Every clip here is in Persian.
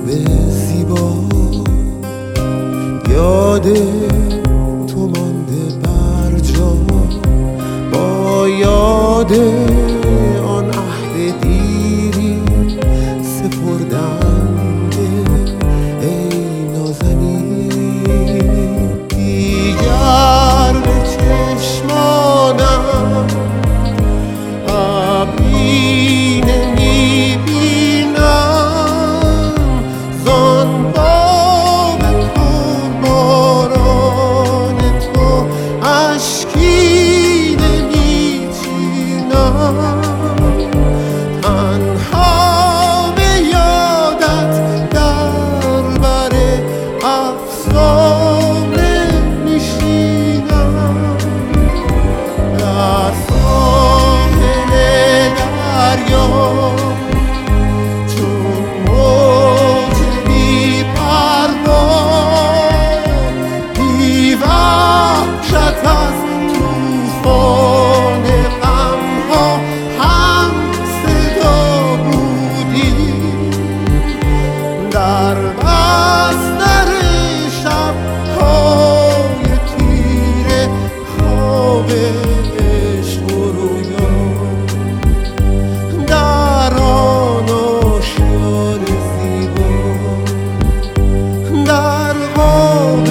غروب زیبا یاد تو مانده بر جا، با یاد آن عهد دیری سپردم ای نازنین. دیگر به چشمانم ابری نمیبینم، زان باب باران تو اشکی نمیچینم. تنها به یادت در بر افسانه میشینم، در ساحل دریا چون موج بی‌پروا، بی‌وحشت از طوفان غم‌ها هم صدا بودی. در بستر شب‌های تیره خواب عشق و رویا، در آن آشیان زیبا، در خواب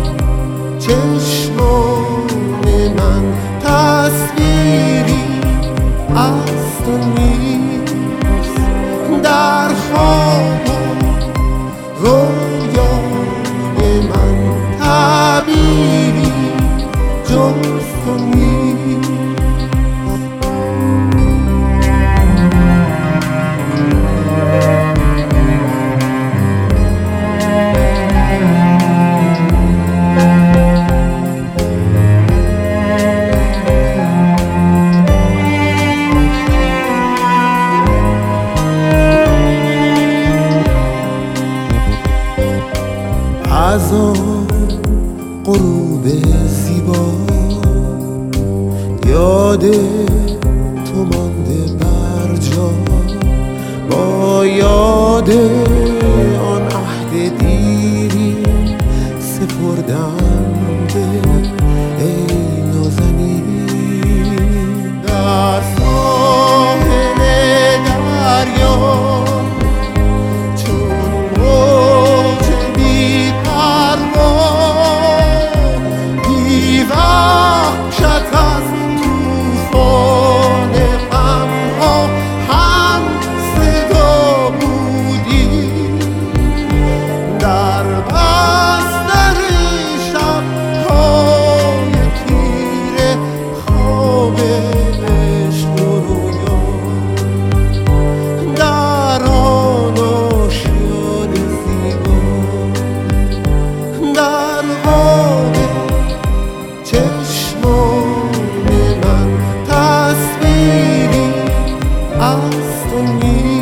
چشمان من تصویری از تو نیست، در خواب رویای من تعبیری جز تو نیست. از آن غروب زیبا یاد تو مانده بر جا، با یاد آن عهد دیری سپردم ای نازنین. در ساحل دریا چون موج بی‌وحشت از طوفان غم‌ها هم صدا بودی. در بستر شب‌های تیره خواب عشق و رویا، در آن آشیان زیبا، در خواب چشمان من تصویری از تو نیست.